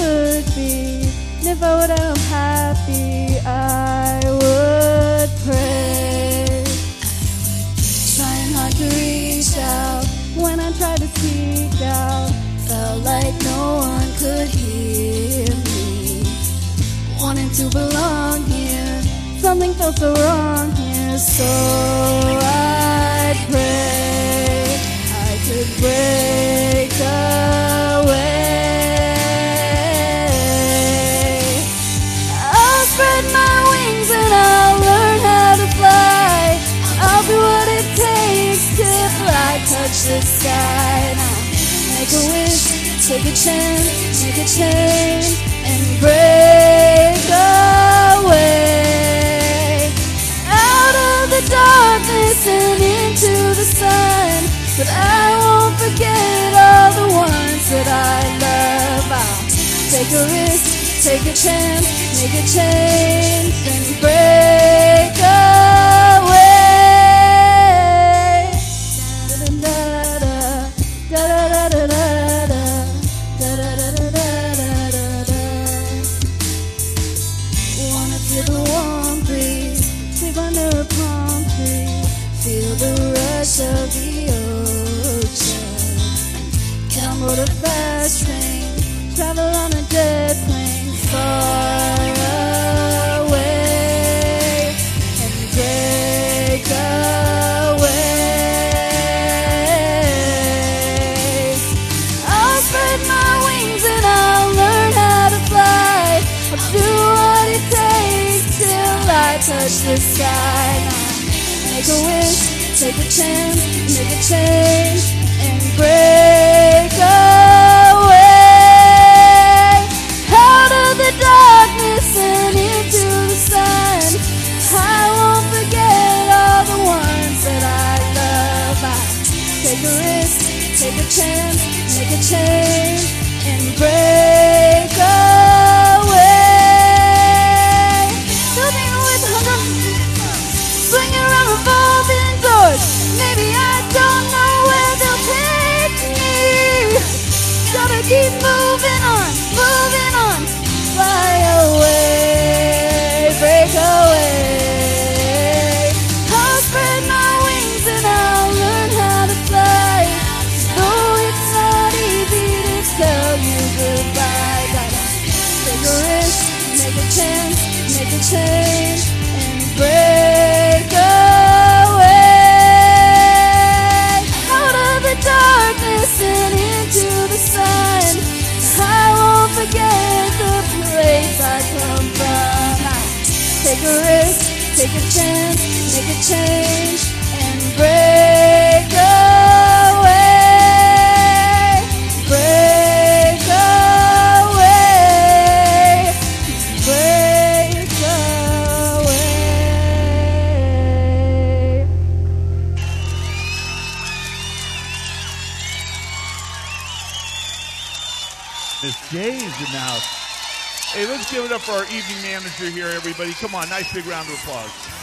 could be. And if I were happy, I would pray. Trying hard to reach out when I tried to speak out. Felt like no one could hear me. Wanting to belong here, something felt so wrong here. So I'd pray I could break away. I'll spread my wings and I'll learn how to fly. I'll do what it takes till I touch the sky. Now make a wish, take a chance, make a change, and break away. Out of the darkness and into the sun. But I won't forget all the ones that I love. I'll take a risk, take a chance, make a change, and break away. Wanna feel the warm breeze, sleep under a palm tree, feel the rush of the ocean. Can board a fast train, travel on a jet plane, far away, and break away. I'll spread my wings and I'll learn how to fly. I'll do what it takes till I touch the sky. Now make a wish, take a chance, make a change, and break away. Out of the darkness and into the sun. I won't forget all the ones that I love. I'll take a risk, take a chance, make a change, and break away. Living with hunger, swinging around revolving doors. Maybe I don't know where they'll take me. Gotta keep moving on, fly away, break away. I'll spread my wings and I'll learn how to fly. Though it's not easy to tell you goodbye. Gotta take a risk, make a chance, make a change, and break away. Out of the darkness and into the sun. I won't forget the place I come from. I'll take a risk, take a chance, make a change, and break away. Break away. Break away. Miss Jay's in the house. Hey, let's give it up for our evening manager here, everybody. Come on, nice big round of applause.